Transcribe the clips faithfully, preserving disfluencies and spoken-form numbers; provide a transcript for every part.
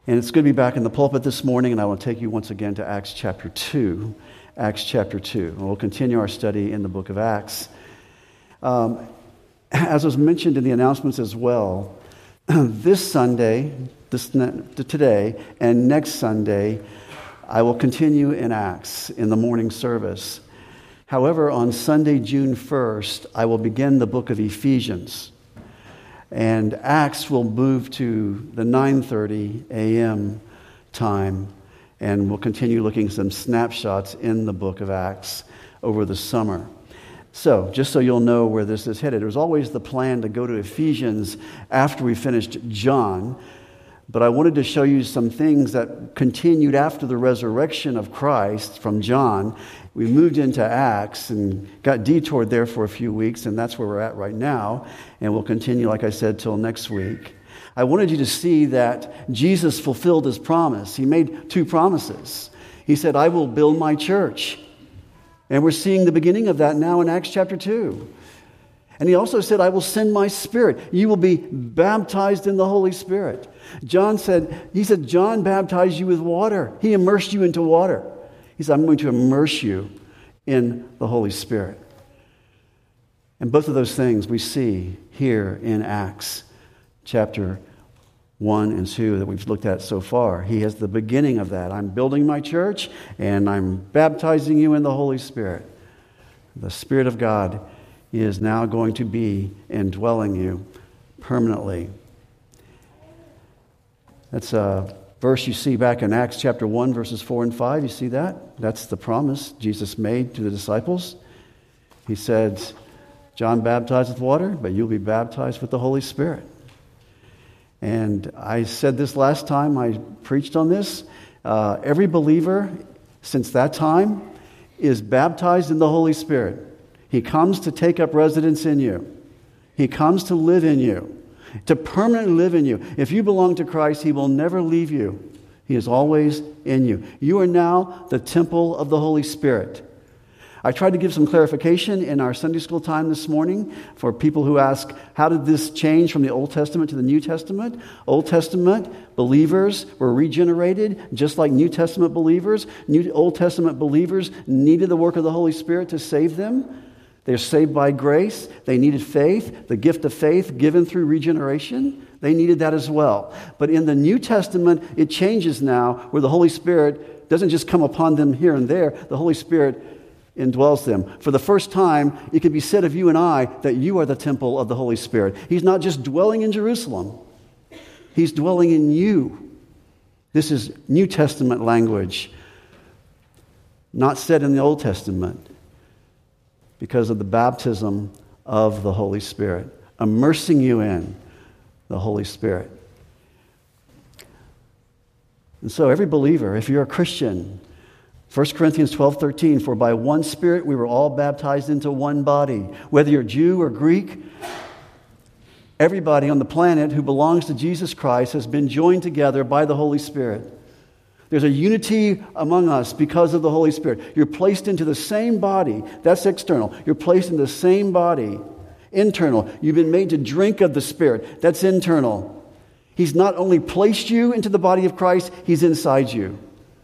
And it's good to be back in the pulpit this morning, and I want to take you once again to Acts chapter two. Acts chapter two. And we'll continue our study in the book of Acts. Um, as was mentioned in the announcements as well, this Sunday, this today, and next Sunday, I will continue in Acts in the morning service. However, on Sunday, June first, I will begin the book of Ephesians. And Acts will move to the nine thirty a.m. time, and we'll continue looking at some snapshots in the book of Acts over the summer. So, just so you'll know where this is headed, it was always the plan to go to Ephesians after we finished John, but I wanted to show you some things that continued after the resurrection of Christ from John. We moved into Acts and got detoured there for a few weeks, and that's where we're at right now. And we'll continue, like I said, till next week. I wanted you to see that Jesus fulfilled his promise. He made two promises. He said, I will build my church. And we're seeing the beginning of that now in Acts chapter two. And he also said, I will send my Spirit. You will be baptized in the Holy Spirit. John said, he said, John baptized you with water. He immersed you into water. He said, I'm going to immerse you in the Holy Spirit. And both of those things we see here in Acts chapter one and two that we've looked at so far. He has the beginning of that. I'm building my church and I'm baptizing you in the Holy Spirit. The Spirit of God is now going to be indwelling you permanently. That's a verse you see back in Acts chapter one, verses four and five. You see that? That's the promise Jesus made to the disciples. He said, John baptized with water, but you'll be baptized with the Holy Spirit. And I said this last time I preached on this. Uh, every believer since that time is baptized in the Holy Spirit. He comes to take up residence in you. He comes to live in you. To permanently live in you. If you belong to Christ, he will never leave you. He is always in you. You are now the temple of the Holy Spirit. I tried to give some clarification in our Sunday school time this morning for people who ask, how did this change from the Old Testament to the New Testament? Old Testament believers were regenerated just like New Testament believers. New Old Testament believers needed the work of the Holy Spirit to save them. They're saved by grace. They needed faith, the gift of faith given through regeneration. They needed that as well. But in the New Testament, it changes now where the Holy Spirit doesn't just come upon them here and there. The Holy Spirit indwells them. For the first time, it can be said of you and I that you are the temple of the Holy Spirit. He's not just dwelling in Jerusalem. He's dwelling in you. This is New Testament language, not said in the Old Testament, because of the baptism of the Holy Spirit, immersing you in the Holy Spirit. And so every believer, if you're a Christian, First Corinthians twelve thirteen, for by one Spirit we were all baptized into one body. Whether you're Jew or Greek, everybody on the planet who belongs to Jesus Christ has been joined together by the Holy Spirit. There's a unity among us because of the Holy Spirit. You're placed into the same body. That's external. You're placed in the same body. Internal. You've been made to drink of the Spirit. That's internal. He's not only placed you into the body of Christ, He's inside you.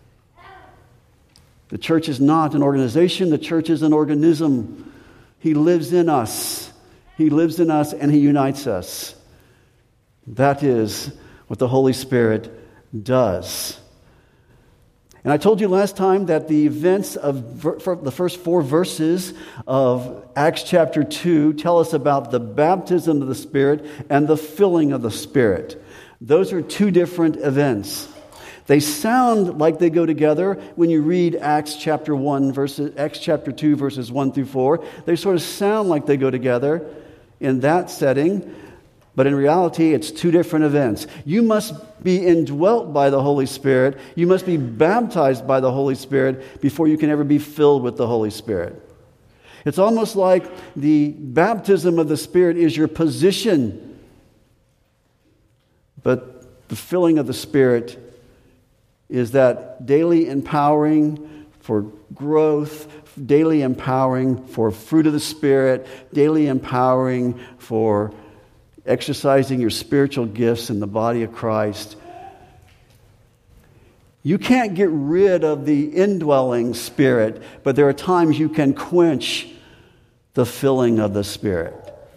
The church is not an organization. The church is an organism. He lives in us. He lives in us and He unites us. That is what the Holy Spirit does. And I told you last time that the events of the first four verses of Acts chapter two tell us about the baptism of the Spirit and the filling of the Spirit. Those are two different events. They sound like they go together when you read Acts chapter one, verses, Acts chapter two, verses one through four. They sort of sound like they go together in that setting. But in reality, it's two different events. You must be indwelt by the Holy Spirit. You must be baptized by the Holy Spirit before you can ever be filled with the Holy Spirit. It's almost like the baptism of the Spirit is your position. But the filling of the Spirit is that daily empowering for growth, daily empowering for fruit of the Spirit, daily empowering for exercising your spiritual gifts in the body of Christ. You can't get rid of the indwelling Spirit, but there are times you can quench the filling of the Spirit.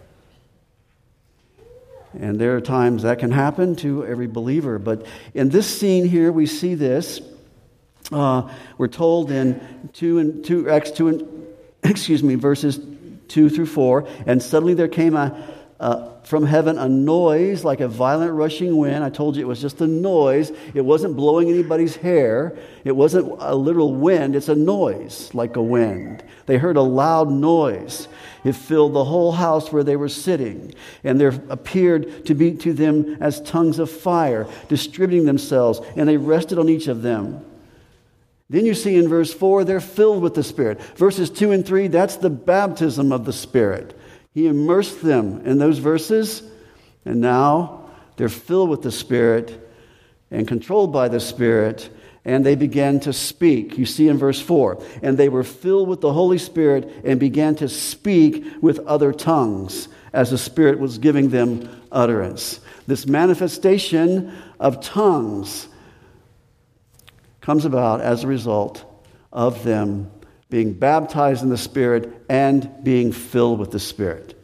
And there are times that can happen to every believer. But in this scene here, we see this. Uh, we're told in two and two, Acts two and excuse me, verses two through four. And suddenly there came a uh, from heaven a noise like a violent rushing wind. I told you it was just a noise. It wasn't blowing anybody's hair. It wasn't a literal wind. It's a noise like a wind. They heard a loud noise. It filled the whole house where they were sitting. And there appeared to be to them as tongues of fire, distributing themselves, and they rested on each of them. Then you see in verse four, they're filled with the Spirit. Verses two and three, that's the baptism of the Spirit. He immersed them in those verses, and now they're filled with the Spirit and controlled by the Spirit, and they began to speak. You see in verse four, and they were filled with the Holy Spirit and began to speak with other tongues as the Spirit was giving them utterance. This manifestation of tongues comes about as a result of them being baptized in the Spirit and being filled with the Spirit.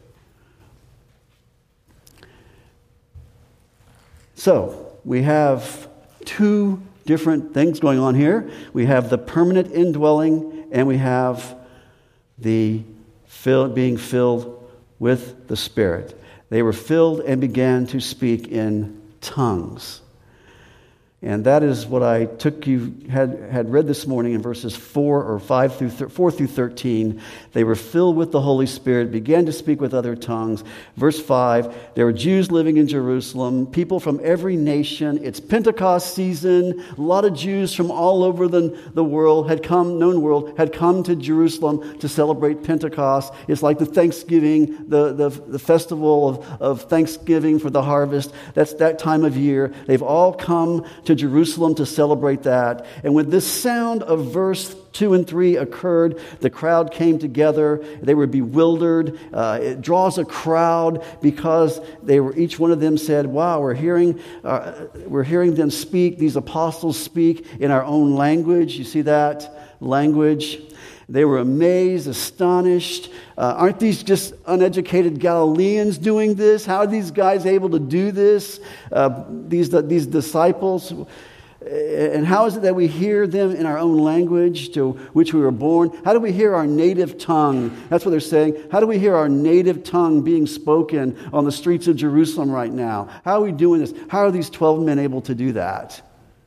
So, we have two different things going on here. We have the permanent indwelling, and we have the fill, being filled with the Spirit. They were filled and began to speak in tongues. And that is what I took you had had read this morning in verses four or five through th- four through thirteen. They were filled with the Holy Spirit, began to speak with other tongues. Verse five, there were Jews living in Jerusalem, people from every nation. It's Pentecost season. A lot of Jews from all over the, the world had come, known world, had come to Jerusalem to celebrate Pentecost. It's like the Thanksgiving, the, the, the festival of, of Thanksgiving for the harvest. That's that time of year. They've all come to Jerusalem to celebrate that. And when this sound of verse two and three occurred, the crowd came together. They were bewildered. Uh, it draws a crowd because they were, each one of them said, wow, we're hearing, uh, we're hearing them speak. These apostles speak in our own language. You see that language? They were amazed, astonished. Uh, aren't these just uneducated Galileans doing this? How are these guys able to do this? Uh, these, these disciples. And how is it that we hear them in our own language to which we were born? How do we hear our native tongue? That's what they're saying. How do we hear our native tongue being spoken on the streets of Jerusalem right now? How are we doing this? How are these twelve men able to do that?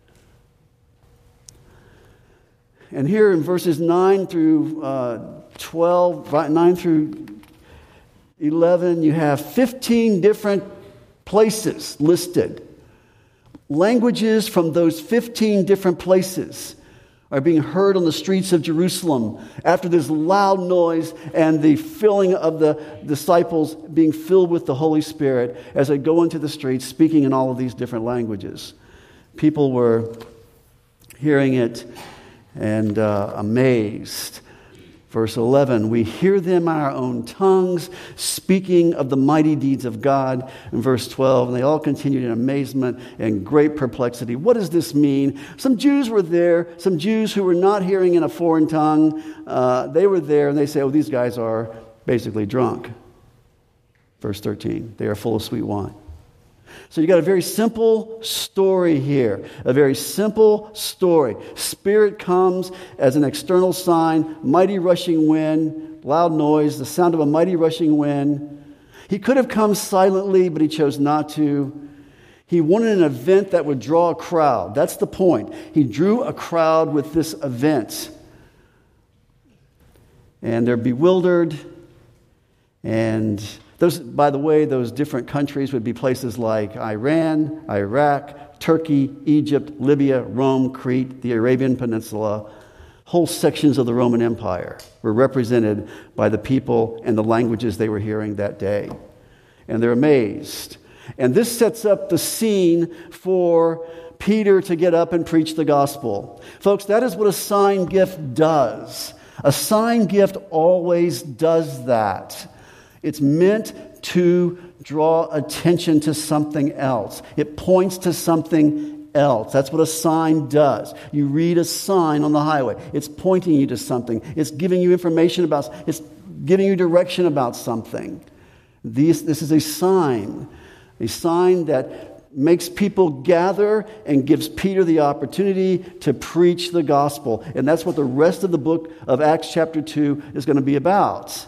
And here in verses nine through uh, twelve, nine through eleven, you have fifteen different places listed. Languages from those fifteen different places are being heard on the streets of Jerusalem after this loud noise and the filling of the disciples being filled with the Holy Spirit as they go into the streets speaking in all of these different languages. People were hearing it and uh, amazed. Verse eleven, we hear them in our own tongues, speaking of the mighty deeds of God. In verse twelve, and they all continued in amazement and great perplexity. What does this mean? Some Jews were there, some Jews who were not hearing in a foreign tongue. Uh, they were there, and they say, oh, these guys are basically drunk. Verse thirteen, they are full of sweet wine. So you got a very simple story here. A very simple story. Spirit comes as an external sign, mighty rushing wind, loud noise, the sound of a mighty rushing wind. He could have come silently, but he chose not to. He wanted an event that would draw a crowd. That's the point. He drew a crowd with this event. And they're bewildered. And those, by the way, those different countries would be places like Iran, Iraq, Turkey, Egypt, Libya, Rome, Crete, the Arabian Peninsula. Whole sections of the Roman Empire were represented by the people and the languages they were hearing that day. And they're amazed. And this sets up the scene for Peter to get up and preach the gospel. Folks, that is what a sign gift does. A sign gift always does that. It's meant to draw attention to something else. It points to something else. That's what a sign does. You read a sign on the highway. It's pointing you to something. It's giving you information about, it's giving you direction about something. These, this is a sign. A sign that makes people gather and gives Peter the opportunity to preach the gospel. And that's what the rest of the book of Acts chapter two is going to be about.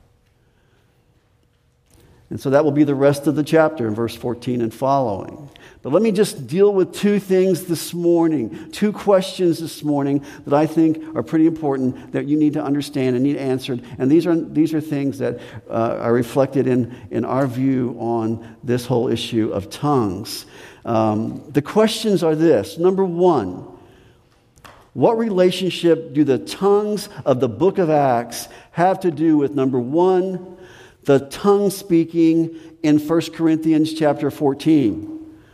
And so that will be the rest of the chapter in verse fourteen and following. But let me just deal with two things this morning, two questions this morning that I think are pretty important that you need to understand and need answered. And these are these are things that uh, are reflected in, in our view on this whole issue of tongues. Um, the questions are this. Number one, what relationship do the tongues of the book of Acts have to do with, number one, the tongue speaking in First Corinthians chapter fourteen?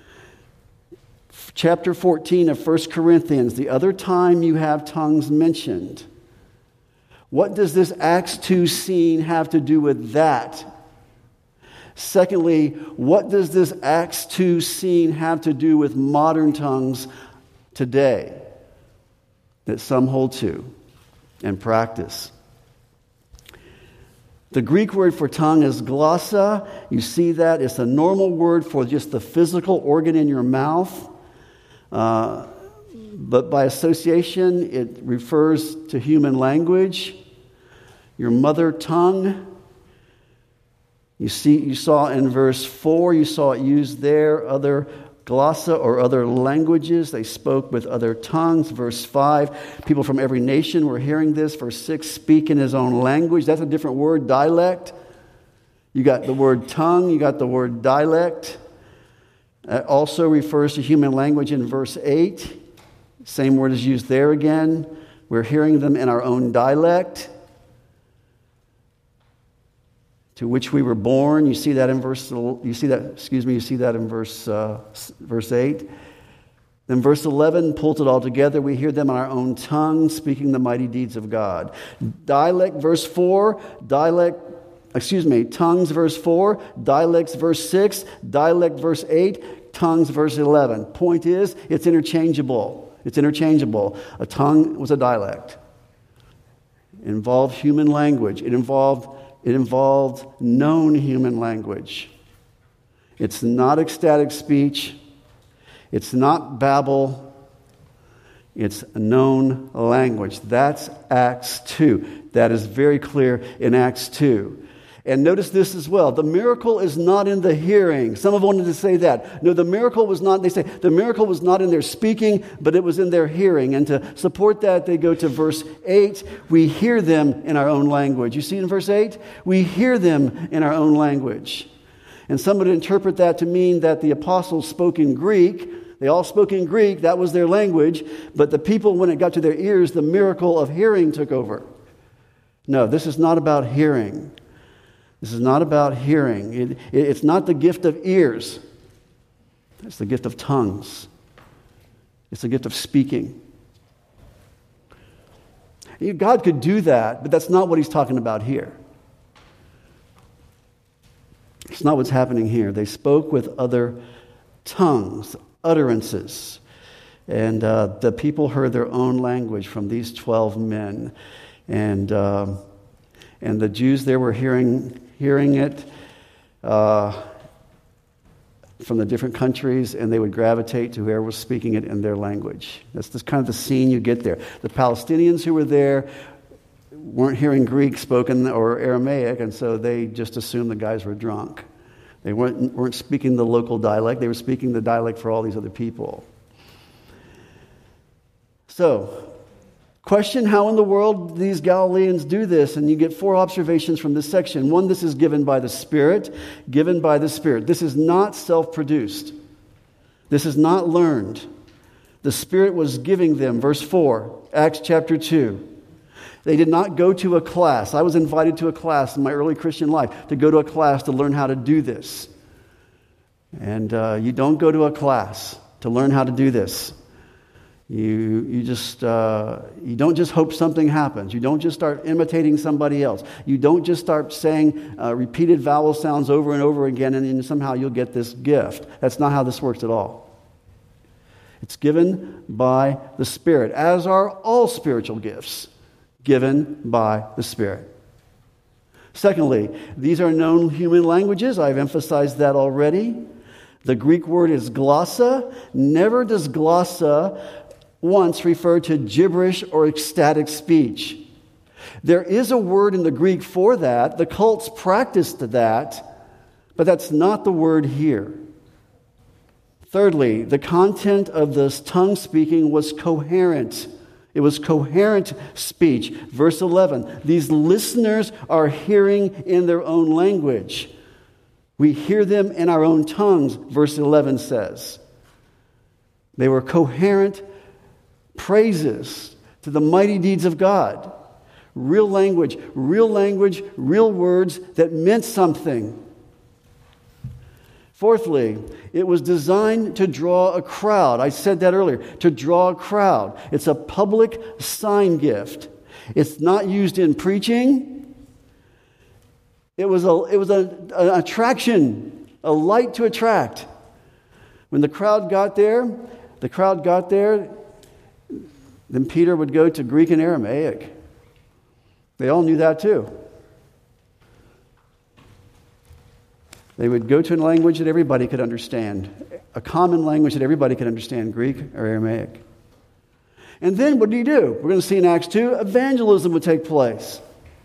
Chapter fourteen of First Corinthians, the other time you have tongues mentioned. What does this Acts two scene have to do with that? Secondly, what does this Acts two scene have to do with modern tongues today that some hold to and practice? The Greek word for tongue is glossa. You see that. It's a normal word for just the physical organ in your mouth. Uh, but by association, it refers to human language, your mother tongue. You see, you saw in verse four, you saw it used there, other glossa or other languages. They spoke with other tongues. Verse five, people from every nation were hearing this. Verse six, speak in his own language. That's a different word, dialect. You got the word tongue, you got the word dialect. It also refers to human language in verse eight. Same word is used there again. We're hearing them in our own dialect, to which we were born. You see that in verse. You see that. Excuse me. You see that in verse uh, verse eight. Then verse eleven pulls it all together. We hear them in our own tongue, speaking the mighty deeds of God. Dialect, verse four. Dialect. Excuse me, tongues, verse four, dialects, verse six, dialect, verse eight, tongues, verse eleven. Point is, it's interchangeable. It's interchangeable. A tongue was a dialect. It involved human language. It involved, it involved known human language. It's not ecstatic speech. It's not babble. It's a known language. That's Acts two. That is very clear in Acts two. And notice this as well. The miracle is not in the hearing. Some have wanted to say that. No, the miracle was not, they say, the miracle was not in their speaking, but it was in their hearing. And to support that, they go to verse eight. We hear them in our own language. You see in verse eight? We hear them in our own language. And some would interpret that to mean that the apostles spoke in Greek. They all spoke in Greek. That was their language. But the people, when it got to their ears, the miracle of hearing took over. No, this is not about hearing. This is not about hearing. It, it, it's not the gift of ears. It's the gift of tongues. It's the gift of speaking. God could do that, but that's not what he's talking about here. It's not what's happening here. They spoke with other tongues, utterances. And uh, the people heard their own language from these twelve men. And, uh, and the Jews there were hearing... hearing it uh, from the different countries, and they would gravitate to whoever was speaking it in their language. That's just kind of the scene you get there. The Palestinians who were there weren't hearing Greek spoken or Aramaic, and so they just assumed the guys were drunk. They weren't, weren't speaking the local dialect. They were speaking the dialect for all these other people. So, question, how in the world these Galileans do this? And you get four observations from this section. One, this is given by the Spirit. Given by the Spirit. This is not self-produced. This is not learned. The Spirit was giving them. Verse four, Acts chapter two. They did not go to a class. I was invited to a class in my early Christian life to go to a class to learn how to do this. And uh, you don't go to a class to learn how to do this. You you just uh, you don't just hope something happens. You don't just start imitating somebody else. You don't just start saying uh, repeated vowel sounds over and over again, and then somehow you'll get this gift. That's not how this works at all. It's given by the Spirit, as are all spiritual gifts given by the Spirit. Secondly, these are known human languages. I've emphasized that already. The Greek word is glossa. Never does glossa once refer to gibberish or ecstatic speech. There is a word in the Greek for that. The cults practiced that, but that's not the word here. Thirdly, the content of this tongue speaking was coherent. It was coherent speech. Verse eleven, these listeners are hearing in their own language. We hear them in our own tongues, verse eleven says. They were coherent praises to the mighty deeds of God. Real language, real language, real words that meant something. Fourthly, it was designed to draw a crowd. I said that earlier, to draw a crowd. It's a public sign gift. It's not used in preaching. It was a, it was a, an attraction, a light to attract. When the crowd got there, the crowd got there, then Peter would go to Greek and Aramaic. They all knew that too. They would go to a language that everybody could understand, a common language that everybody could understand, Greek or Aramaic. And then what did he do? We're going to see in Acts two, evangelism would take place.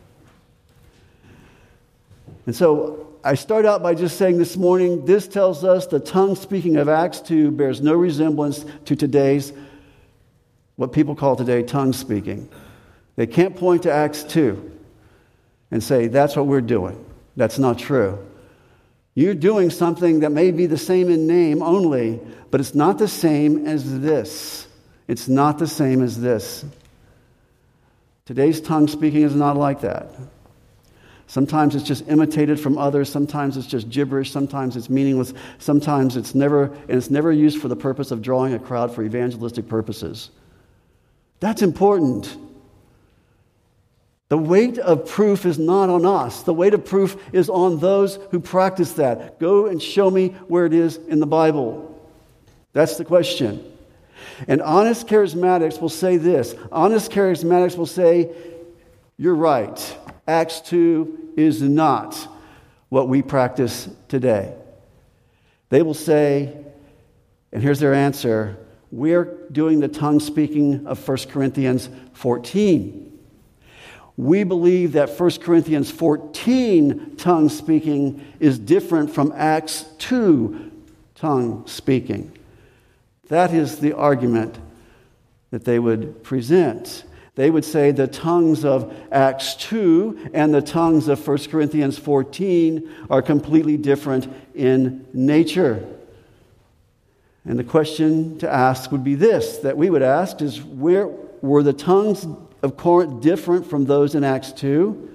And so I start out by just saying this morning, this tells us the tongue speaking of Acts two bears no resemblance to today's, what people call today, tongue speaking. They can't point to Acts two and say, that's what we're doing. That's not true. You're doing something that may be the same in name only, but it's not the same as this. It's not the same as this. Today's tongue speaking is not like that. Sometimes it's just imitated from others. Sometimes it's just gibberish. Sometimes it's meaningless. Sometimes it's never, and it's never used for the purpose of drawing a crowd for evangelistic purposes. That's important. The weight of proof is not on us. The weight of proof is on those who practice that. Go and show me where it is in the Bible. That's the question. And honest charismatics will say this. Honest charismatics will say, you're right. Acts two is not what we practice today. They will say, and here's their answer, we're doing the tongue speaking of First Corinthians fourteen. We believe that First Corinthians fourteen tongue speaking is different from Acts two tongue speaking. That is the argument that they would present. They would say the tongues of Acts two and the tongues of First Corinthians fourteen are completely different in nature. And the question to ask would be this, that we would ask is, where were the tongues of Corinth different from those in Acts two?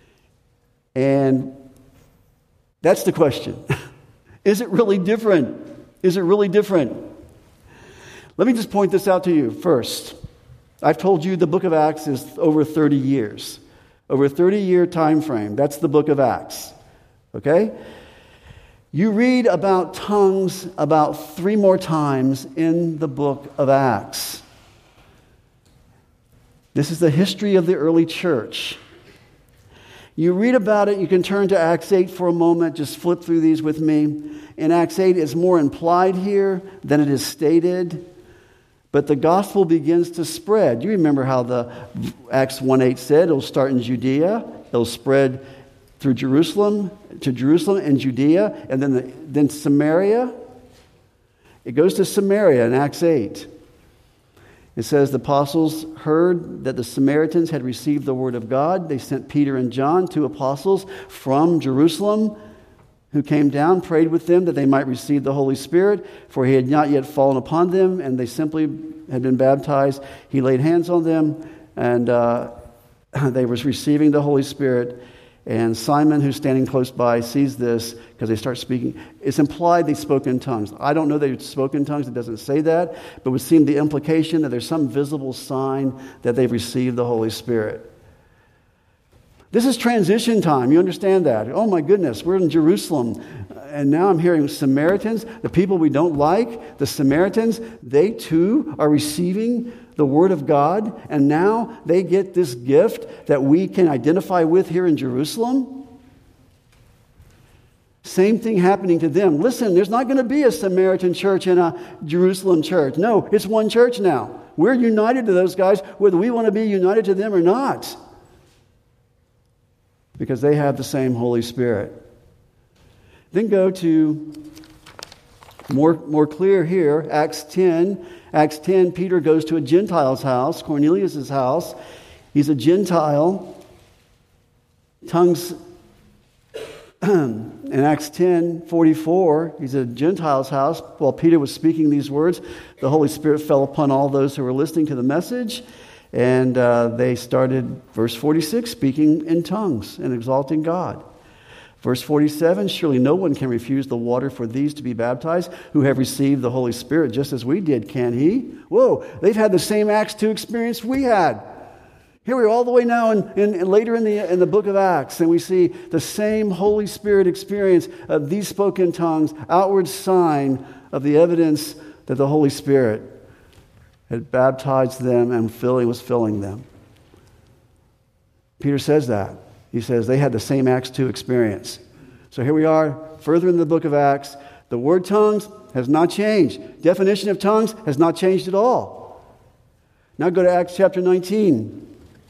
And that's the question. Is it really different? Is it really different? Let me just point this out to you first. I've told you the book of Acts is over thirty years. Over a thirty-year time frame. That's the book of Acts. Okay? You read about tongues about three more times in the book of Acts. This is the history of the early church. You read about it, you can turn to Acts eight for a moment, just flip through these with me. In Acts eight, it's more implied here than it is stated, but the gospel begins to spread. You remember how the Acts one eight said, it'll start in Judea, it'll spread through Jerusalem, to Jerusalem and Judea, and then, the, then Samaria. It goes to Samaria in Acts eight. It says the apostles heard that the Samaritans had received the word of God. They sent Peter and John, two apostles from Jerusalem, who came down, prayed with them that they might receive the Holy Spirit, for he had not yet fallen upon them, and they simply had been baptized. He laid hands on them, and uh, they were receiving the Holy Spirit. And Simon, who's standing close by, sees this because they start speaking. It's implied they spoke in tongues. I don't know they spoke in tongues. It doesn't say that. But it would seem the implication that there's some visible sign that they've received the Holy Spirit. This is transition time. You understand that? Oh my goodness, we're in Jerusalem. and now I'm hearing Samaritans, the people we don't like, the Samaritans, they too are receiving the Word of God, and now they get this gift that we can identify with here in Jerusalem. Same thing happening to them. Listen, there's not going to be a Samaritan church and a Jerusalem church. No, it's one church now. We're united to those guys, whether we want to be united to them or not, because they have the same Holy Spirit. Then go to more, more clear here, Acts ten. Acts ten, Peter goes to a Gentile's house, Cornelius' house. He's a Gentile. Tongues, in Acts ten forty-four, he's at a Gentile's house. While Peter was speaking these words, the Holy Spirit fell upon all those who were listening to the message. And uh, they started, verse forty-six, speaking in tongues and exalting God. Verse forty-seven, surely no one can refuse the water for these to be baptized who have received the Holy Spirit just as we did, can he? Whoa, they've had the same Acts two experience we had. Here we are all the way now in, in, in later in the, in the book of Acts, and we see the same Holy Spirit experience of these spoken tongues, outward sign of the evidence that the Holy Spirit had baptized them and filling was filling them. Peter says that. He says they had the same Acts two experience. So here we are, further in the book of Acts. The word tongues has not changed. Definition of tongues has not changed at all. Now go to Acts chapter nineteen.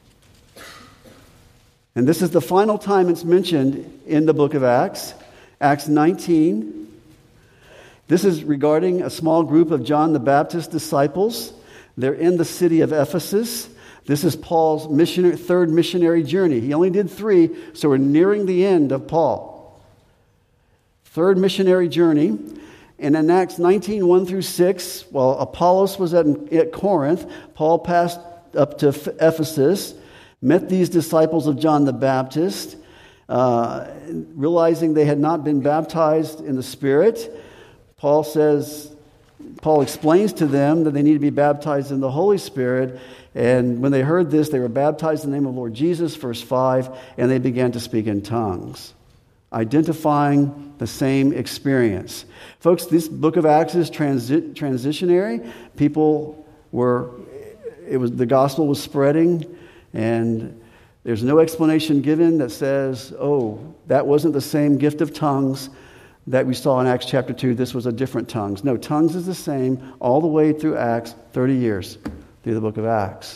And this is the final time it's mentioned in the book of Acts. Acts nineteen. This is regarding a small group of John the Baptist's disciples. They're in the city of Ephesus. This is Paul's missionary, third missionary journey. He only did three, so we're nearing the end of Paul. Third missionary journey. And in Acts nineteen, one through six, while Apollos was at, at Corinth, Paul passed up to Ephesus, met these disciples of John the Baptist, uh, realizing they had not been baptized in the Spirit. Paul says, Paul explains to them that they need to be baptized in the Holy Spirit. And when they heard this, they were baptized in the name of the Lord Jesus, verse five, and they began to speak in tongues, identifying the same experience. Folks, this book of Acts is transi- transitionary. People were, it was the gospel was spreading, and there's no explanation given that says, oh, that wasn't the same gift of tongues that we saw in Acts chapter two. This was a different tongues. No, tongues is the same all the way through Acts, thirty years through the book of Acts.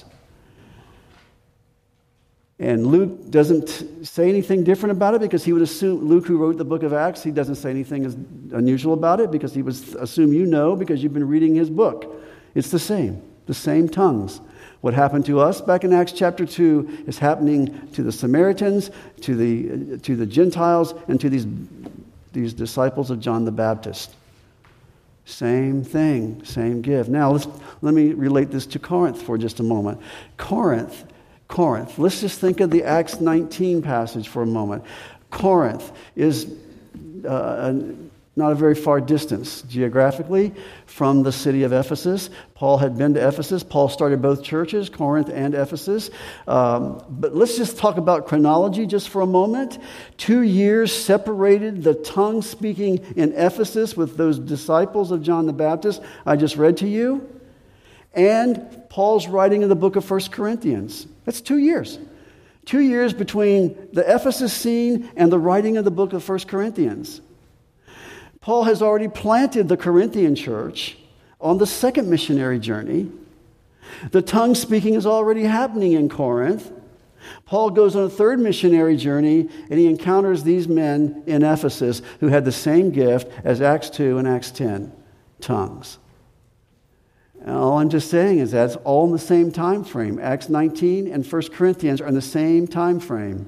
And Luke doesn't say anything different about it because he would assume, Luke who wrote the book of Acts, he doesn't say anything as unusual about it because he would assume you know because you've been reading his book. It's the same, the same tongues. What happened to us back in Acts chapter two is happening to the Samaritans, to the to the Gentiles, and to these, these disciples of John the Baptist. Same thing, same gift. Now, let's, let me relate this to Corinth for just a moment. Corinth, Corinth. Let's just think of the Acts nineteen passage for a moment. Corinth is uh, not a very far distance geographically from the city of Ephesus. Paul had been to Ephesus. Paul started both churches, Corinth and Ephesus. Um, but let's just talk about chronology just for a moment. Two years separated the tongue speaking in Ephesus with those disciples of John the Baptist I just read to you. And Paul's writing in the book of First Corinthians. That's two years. Two years between the Ephesus scene and the writing of the book of First Corinthians. Paul has already planted the Corinthian church on the second missionary journey. The tongue speaking is already happening in Corinth. Paul goes on a third missionary journey, and he encounters these men in Ephesus who had the same gift as Acts two and Acts ten, tongues. And all I'm just saying is that's all in the same time frame. Acts nineteen and First Corinthians are in the same time frame.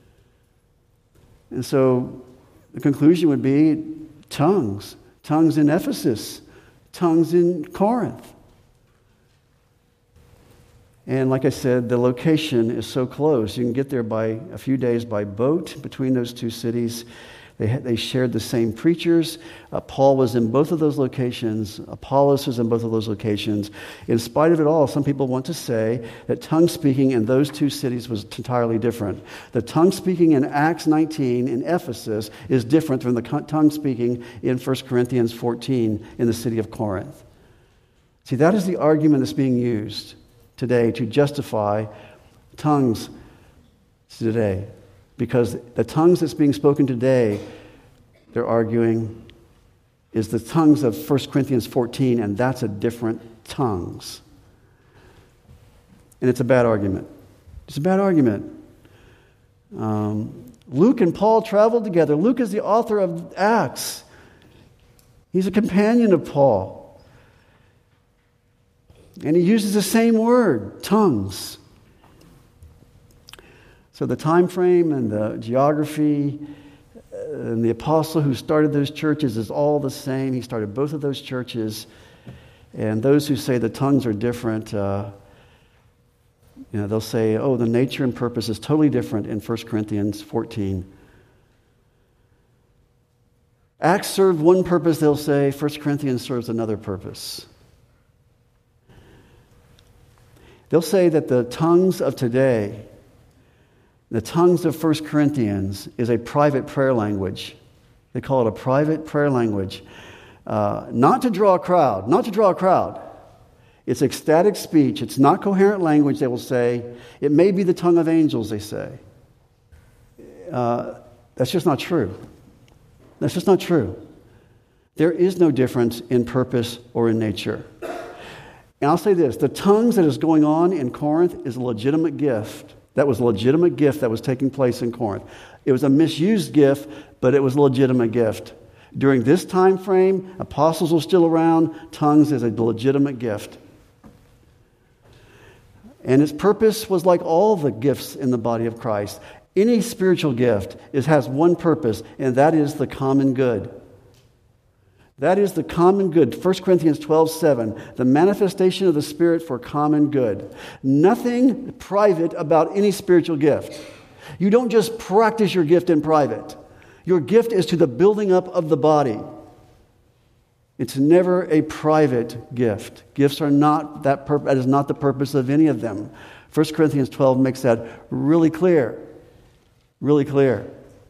And so the conclusion would be tongues. Tongues in Ephesus. Tongues in Corinth. And like I said, the location is so close. You can get there by a few days by boat between those two cities. They, had, they shared the same preachers. Uh, Paul was in both of those locations. Apollos was in both of those locations. In spite of it all, some people want to say that tongue speaking in those two cities was entirely different. The tongue speaking in Acts nineteen in Ephesus is different from the tongue speaking in First Corinthians fourteen in the city of Corinth. See, that is the argument that's being used today to justify tongues today. Because the tongues that's being spoken today, they're arguing, is the tongues of First Corinthians fourteen, and that's a different tongues. And it's a bad argument. It's a bad argument. Um, Luke and Paul traveled together. Luke is the author of Acts. He's a companion of Paul. And he uses the same word, tongues. So the time frame and the geography and the apostle who started those churches is all the same. He started both of those churches. And those who say the tongues are different, uh, you know, they'll say, oh, the nature and purpose is totally different in First Corinthians fourteen. Acts served one purpose, they'll say. First Corinthians serves another purpose. They'll say that the tongues of today, the tongues of First Corinthians, is a private prayer language. They call it a private prayer language. Uh, not to draw a crowd, not to draw a crowd. It's ecstatic speech. It's not coherent language, they will say. It may be the tongue of angels, they say. Uh, that's just not true. That's just not true. There is no difference in purpose or in nature. And I'll say this, the tongues that is going on in Corinth is a legitimate gift. That was a legitimate gift that was taking place in Corinth. It was a misused gift, but it was a legitimate gift. During this time frame, apostles were still around. Tongues is a legitimate gift. And its purpose was like all the gifts in the body of Christ. Any spiritual gift is, has one purpose, and that is the common good. That is the common good. First Corinthians twelve seven, the manifestation of the Spirit for common good. Nothing private about any spiritual gift. You don't just practice your gift in private. Your gift is to the building up of the body. It's never a private gift. Gifts are not that purpose. That is not the purpose of any of them. First Corinthians twelve makes that really clear. Really clear.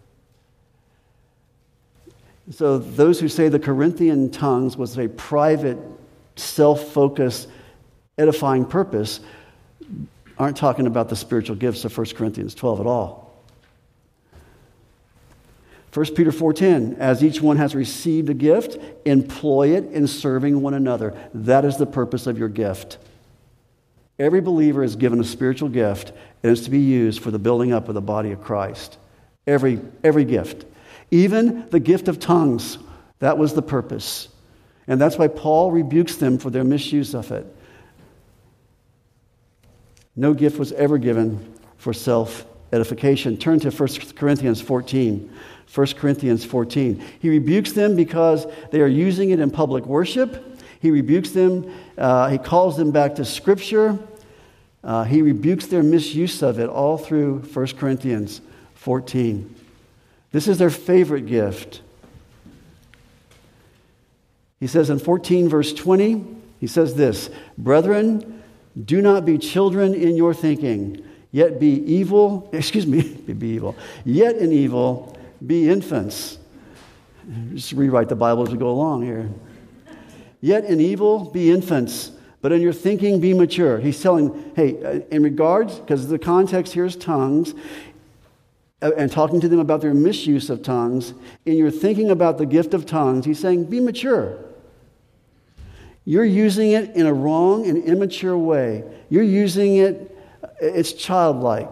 So those who say the Corinthian tongues was a private, self-focused, edifying purpose aren't talking about the spiritual gifts of First Corinthians twelve at all. First Peter four ten, as each one has received a gift, employ it in serving one another. That is the purpose of your gift. Every believer is given a spiritual gift, and it's to be used for the building up of the body of Christ. Every, every gift. Even the gift of tongues, that was the purpose. And that's why Paul rebukes them for their misuse of it. No gift was ever given for self-edification. Turn to First Corinthians fourteen. First Corinthians fourteen. He rebukes them because they are using it in public worship. He rebukes them. Uh, he calls them back to Scripture. Uh, he rebukes their misuse of it all through First Corinthians fourteen. This is their favorite gift. He says in fourteen verse twenty, he says this, "Brethren, do not be children in your thinking, yet be evil, excuse me, be evil, yet in evil be infants." Just rewrite the Bible as we go along here. "Yet in evil be infants, but in your thinking be mature." He's telling, hey, in regards, because the context here is tongues, and talking to them about their misuse of tongues, in your thinking about the gift of tongues, he's saying, be mature. You're using it in a wrong and immature way. You're using it, it's childlike.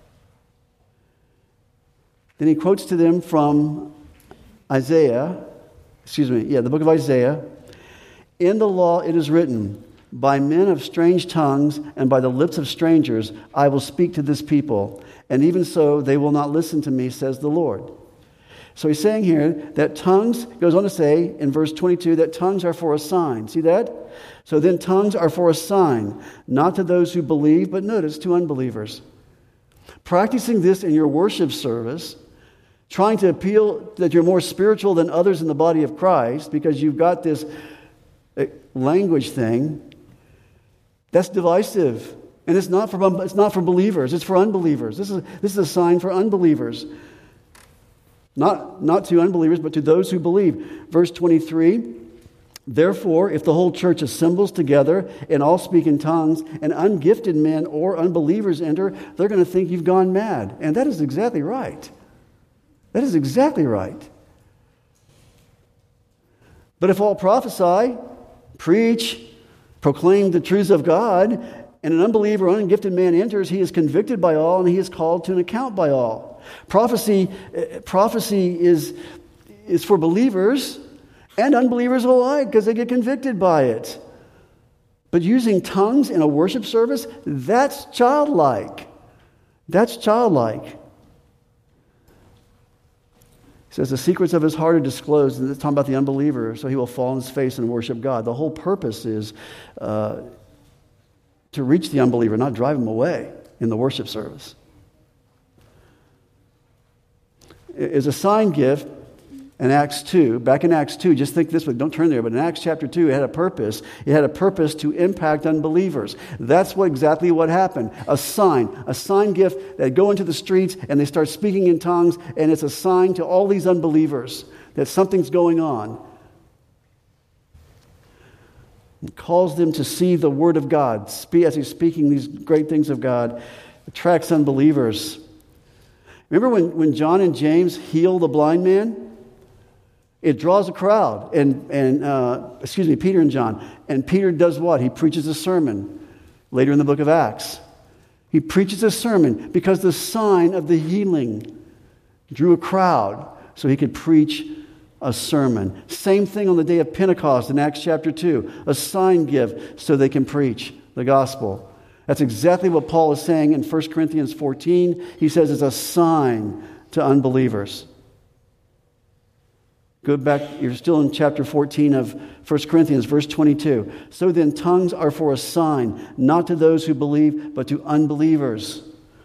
Then he quotes to them from Isaiah, excuse me, yeah, the book of Isaiah. "In the law it is written, by men of strange tongues and by the lips of strangers I will speak to this people, and even so they will not listen to me, says the Lord." So he's saying here that tongues, goes on to say in verse twenty-two, that tongues are for a sign. See that? So then tongues are for a sign, not to those who believe, but notice, to unbelievers. Practicing this in your worship service, trying to appeal that you're more spiritual than others in the body of Christ because you've got this language thing, that's divisive. And it's not for it's not for believers, it's for unbelievers. This is this is a sign for unbelievers. Not, not to unbelievers, but to those who believe. Verse twenty-three, therefore, if the whole church assembles together and all speak in tongues, and ungifted men or unbelievers enter, they're going to think you've gone mad. And that is exactly right. That is exactly right. But if all prophesy, preach, proclaim the truths of God, and an unbeliever or ungifted man enters, he is convicted by all, and he is called to an account by all. Prophecy, prophecy is, is for believers and unbelievers alike because they get convicted by it. But using tongues in a worship service, that's childlike. That's childlike. He says the secrets of his heart are disclosed, and it's talking about the unbeliever, so he will fall on his face and worship God. The whole purpose is uh, to reach the unbeliever, not drive him away in the worship service. Is a sign gift in Acts two. Back in Acts two, just think this way, don't turn there, but in Acts chapter two, it had a purpose. It had a purpose to impact unbelievers. That's what exactly what happened. A sign, a sign gift that go into the streets and they start speaking in tongues, and it's a sign to all these unbelievers that something's going on. It calls them to see the Word of God. As he's speaking these great things of God, attracts unbelievers. Remember when, when John and James heal the blind man? It draws a crowd. And, and uh, excuse me, Peter and John. And Peter does what? He preaches a sermon later in the book of Acts. He preaches a sermon because the sign of the healing drew a crowd so he could preach a sermon. Same thing on the day of Pentecost in Acts chapter two. A sign gift so they can preach the gospel. That's exactly what Paul is saying in First Corinthians fourteen. He says it's a sign to unbelievers. Go back, you're still in chapter fourteen of First Corinthians, verse twenty-two. So then tongues are for a sign, not to those who believe, but to unbelievers.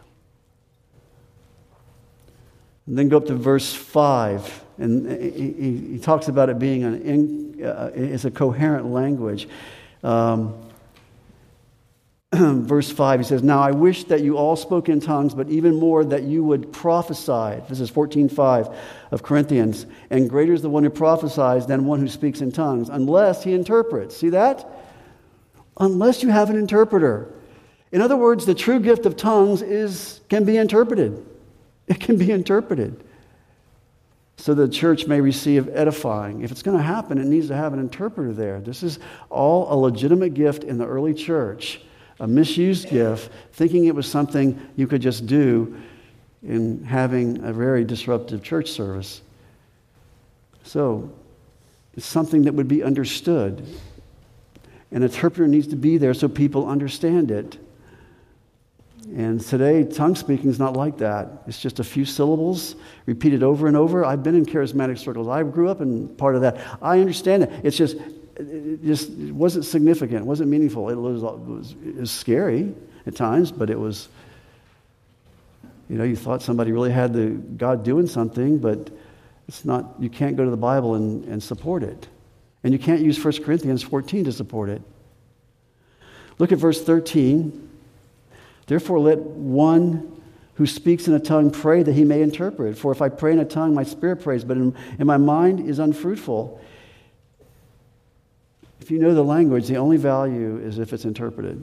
And then go up to verse five. And he, he talks about it being an in, uh, it's a coherent language. Um, verse five, he says, now I wish that you all spoke in tongues, but even more that you would prophesy. This is fourteen five of Corinthians. And greater is the one who prophesies than one who speaks in tongues, unless he interprets. See that? Unless you have an interpreter. In other words, the true gift of tongues is can be interpreted. It can be interpreted. So the church may receive edifying. If it's going to happen, it needs to have an interpreter there. This is all a legitimate gift in the early church, a misused gift, thinking it was something you could just do in having a very disruptive church service. So it's something that would be understood. An interpreter needs to be there so people understand it. And today, tongue speaking is not like that. It's just a few syllables repeated over and over. I've been in charismatic circles. I grew up in part of that. I understand it. It's just, it just it wasn't significant. It wasn't meaningful. It was, it was, it was scary at times, but it was, you know, you thought somebody really had the God doing something, but it's not. You can't go to the Bible and, and support it. And you can't use First Corinthians fourteen to support it. Look at verse thirteen. Therefore, let one who speaks in a tongue pray that he may interpret. For if I pray in a tongue, my spirit prays, but in, in my mind is unfruitful. If you know the language, the only value is if it's interpreted.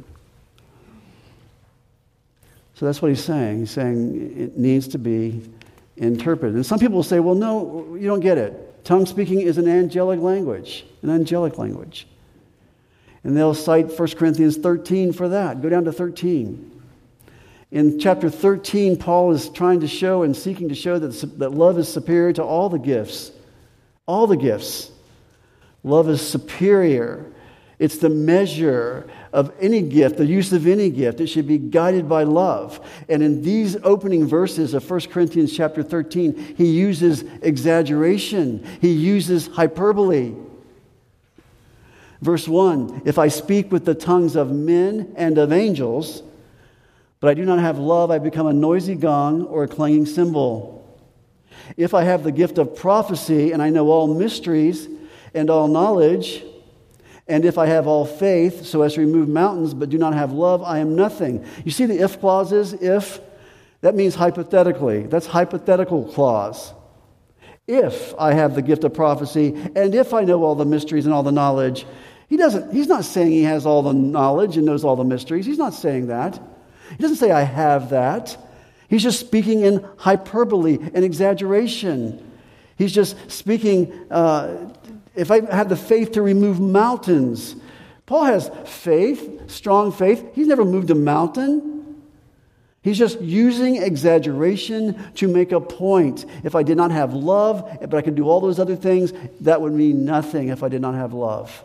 So that's what he's saying. He's saying it needs to be interpreted. And some people will say, well, no, you don't get it. Tongue speaking is an angelic language, an angelic language. And they'll cite First Corinthians thirteen for that. Go down to thirteen. In chapter thirteen, Paul is trying to show and seeking to show that, that love is superior to all the gifts. All the gifts. Love is superior. It's the measure of any gift, the use of any gift. It should be guided by love. And in these opening verses of First Corinthians chapter thirteen, he uses exaggeration. He uses hyperbole. Verse one, if I speak with the tongues of men and of angels, but I do not have love, I become a noisy gong or a clanging cymbal. If I have the gift of prophecy and I know all mysteries and all knowledge, and if I have all faith so as to remove mountains but do not have love, I am nothing. You see the if clauses? If, that means hypothetically. That's hypothetical clause. If I have the gift of prophecy and if I know all the mysteries and all the knowledge, he doesn't, he's not saying he has all the knowledge and knows all the mysteries. He's not saying that. He doesn't say I have that. He's just speaking in hyperbole and exaggeration. He's just speaking, uh, if I have the faith to remove mountains. Paul has faith, strong faith. He's never moved a mountain. He's just using exaggeration to make a point. If I did not have love, but I could do all those other things, that would mean nothing if I did not have love.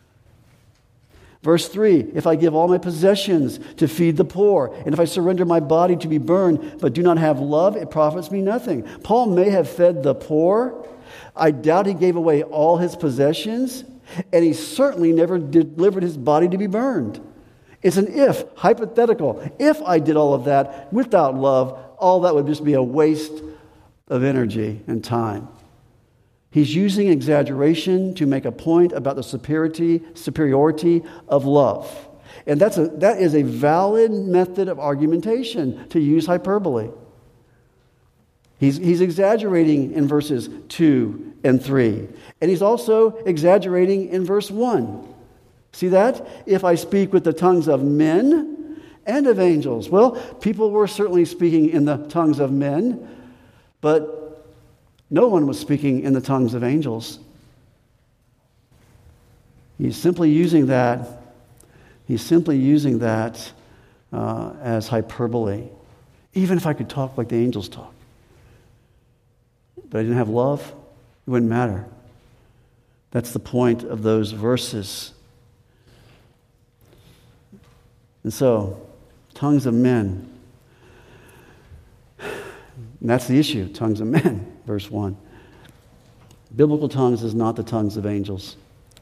Verse three, if I give all my possessions to feed the poor, and if I surrender my body to be burned, but do not have love, it profits me nothing. Paul may have fed the poor. I doubt he gave away all his possessions, and he certainly never delivered his body to be burned. It's an if, hypothetical. If I did all of that without love, all that would just be a waste of energy and time. He's using exaggeration to make a point about the superiority, superiority of love. And that's a, that is a valid method of argumentation, to use hyperbole. He's, he's exaggerating in verses two and three. And he's also exaggerating in verse one. See that? If I speak with the tongues of men and of angels. Well, people were certainly speaking in the tongues of men, but no one was speaking in the tongues of angels. He's simply using that. He's simply using that uh, as hyperbole. Even if I could talk like the angels talk, but I didn't have love, it wouldn't matter. That's the point of those verses. And so, tongues of men. And that's the issue, tongues of men. Verse one. Biblical tongues is not the tongues of angels.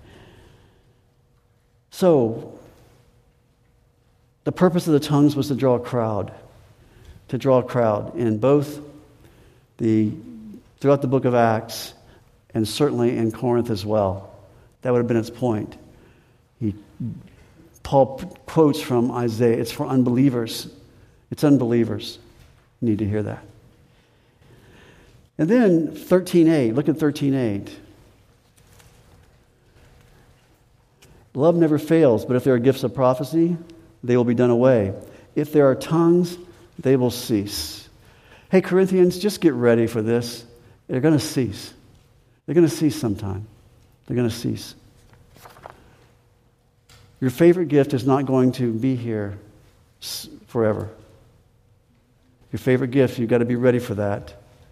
So, the purpose of the tongues was to draw a crowd. To draw a crowd in both the, throughout the book of Acts, and certainly in Corinth as well. That would have been its point. He, Paul quotes from Isaiah. It's for unbelievers. It's unbelievers. You need to hear that. And then thirteen eight, look at thirteen eight. Love never fails, but if there are gifts of prophecy, they will be done away. If there are tongues, they will cease. Hey, Corinthians, just get ready for this. They're going to cease. They're going to cease sometime. They're going to cease. Your favorite gift is not going to be here forever. Your favorite gift, you've got to be ready for that.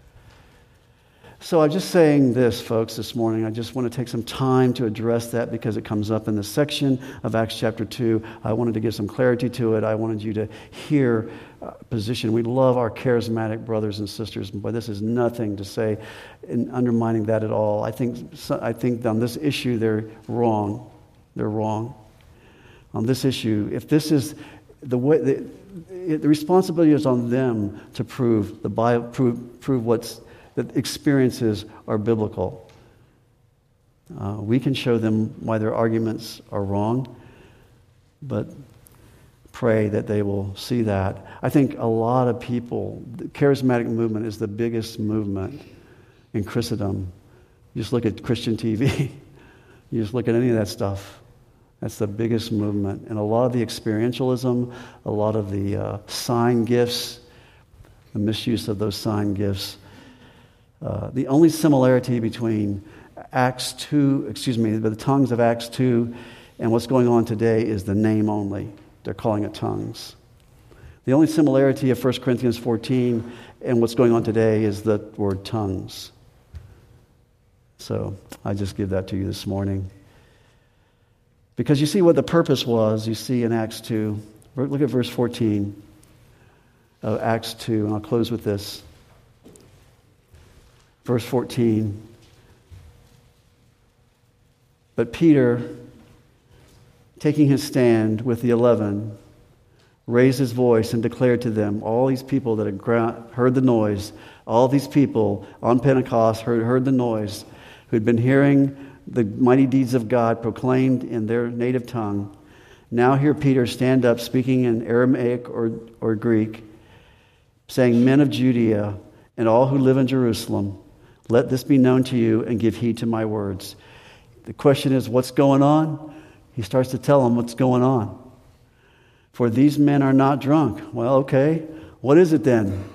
So I'm just saying this, folks, this morning. I just want to take some time to address that because it comes up in this section of Acts chapter two. I wanted to give some clarity to it. I wanted you to hear uh, position. We love our charismatic brothers and sisters, but this is nothing to say in undermining that at all. I think I think on this issue they're wrong. They're wrong. On this issue, if this is the way, the, the responsibility is on them to prove the Bible, prove prove what's that experiences are biblical. Uh, we can show them why their arguments are wrong, but pray that they will see that. I think a lot of people, the charismatic movement is the biggest movement in Christendom. You just look at Christian T V. You just look at any of that stuff. That's the biggest movement. And a lot of the experientialism, a lot of the uh, sign gifts, the misuse of those sign gifts. Uh, the only similarity between Acts two, excuse me, the tongues of Acts two and what's going on today is the name only. They're calling it tongues. The only similarity of First Corinthians fourteen and what's going on today is the word tongues. So I just give that to you this morning. Because you see what the purpose was, you see in Acts two. Look at verse fourteen of Acts two, and I'll close with this. Verse fourteen. But Peter, taking his stand with the eleven, raised his voice and declared to them, all these people that had heard the noise, all these people on Pentecost heard, heard the noise, who'd been hearing the mighty deeds of God proclaimed in their native tongue, now hear Peter stand up speaking in Aramaic or, or Greek, saying, men of Judea and all who live in Jerusalem, let this be known to you and give heed to my words. The question is, what's going on? He starts to tell them what's going on. For these men are not drunk. Well, okay. What is it then?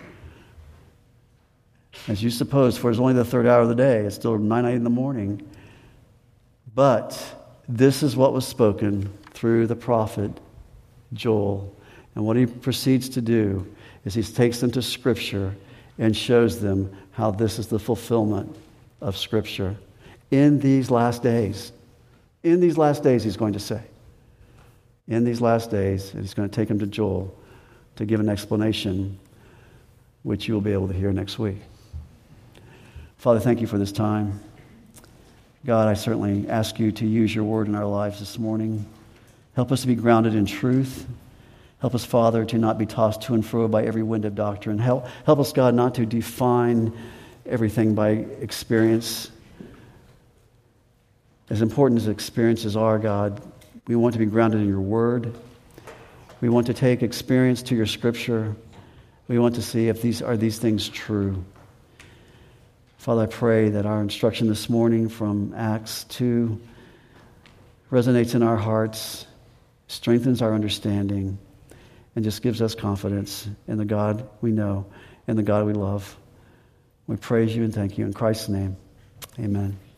As you suppose, for it's only the third hour of the day. It's still nine in the morning. But this is what was spoken through the prophet Joel. And what he proceeds to do is he takes them to Scripture and shows them how this is the fulfillment of Scripture. In these last days. In these last days, he's going to say. In these last days, he's going to take them to Joel to give an explanation, which you will be able to hear next week. Father, thank you for this time. God, I certainly ask you to use your word in our lives this morning. Help us to be grounded in truth. Help us, Father, to not be tossed to and fro by every wind of doctrine. Help, help us, God, not to define everything by experience. As important as experiences are, God, we want to be grounded in your word. We want to take experience to your Scripture. We want to see if these are these things true. Father, I pray that our instruction this morning from Acts two resonates in our hearts, strengthens our understanding, and just gives us confidence in the God we know and the God we love. We praise you and thank you in Christ's name. Amen.